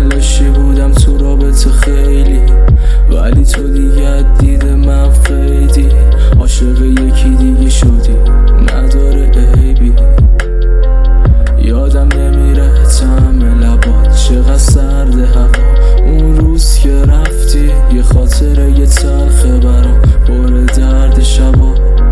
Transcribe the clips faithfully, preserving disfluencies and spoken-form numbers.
لاشی بودم تو رابطه خیلی، ولی تو دیگه دید من فیدی. عاشق یکی دیگه شدی نداره عیبی. یادم نمیره طعم لبات چقدر سرد هوا. اون روز که رفتی یه خاطره یه تلخه برام پر درد شبا.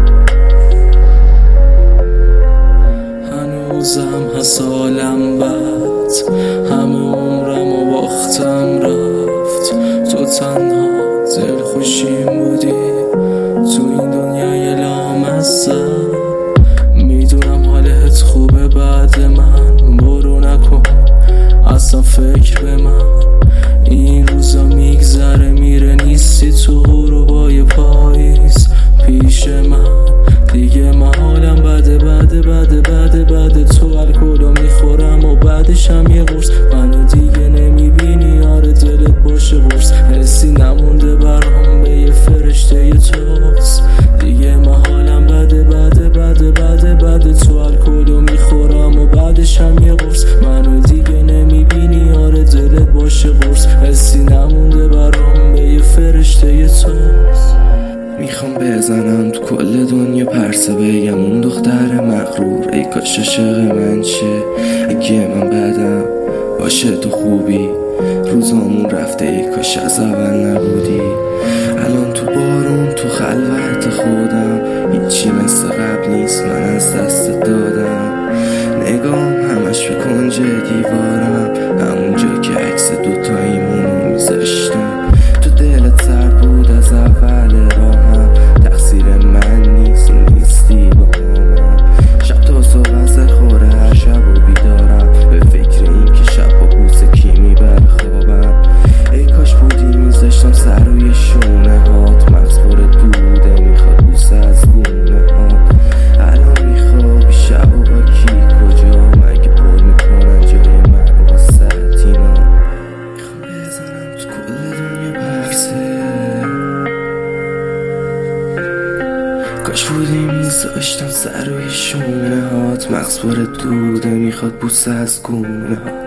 هنوزم هست حالم بد، همه عمرم و باختم رفت. تو تنها دل خوشیم بودی تو این دنیای لامصب. میدونم حالت خوبه بعد من، برو نکن اصلا فکر به من. این روزا میگذره میره نیستی تو غروبای پاییز پیش من. دیگه من حالم بده بده بده بده بده. تو الکلو میخورم و بعدش هم یه قرص. منو دیگه نمیبینی آره دلت باشه قرص. حسی نمونده برام به یه فرشته یه توست. دیگه من حالم بده بده بده بده بده. تو الکلو میخورم و بعدش هم یه قرص. منو دیگه نمیبینی آره دلت باشه قرص. حسی نمونده برام به یه فرشته یه توست. میخوام بزنم تو کل دنیا پرسه بگم اون دختر مغرور ای کاش عاشق من شه. اگه من بدم باشه تو خوبی، روزامون رفته ای کاش از اول نبودی. الان تو بارون تو خلوت خودم، هیچی مثل قبل نیست من از دست دادم. نگام همش به کنج دیوارم، همونجا که عکس دوتاییمونو میذاشتم. تو دلت سرد بود از اول راهم، تقصیر من نیست نیستی با همم. شب تا صبح سر خوره هر شب و بیدارم، به فکر این که شب با بوسه کی میبره خوابم. ای کاش بودی میذاشتم سر روی شونه هات، مغز پرت بوده میخواد بوسه از گونه هات. الان میخوابی شب و با کی کجا، مگه پر میکنن جای من و با سرتینا. میخوام بزنم تو کل دنیا پرسه، کاش بودی میذاشتم سر روی شونه هات. مغز پرت دوده میخواد بوسه از گونه هات.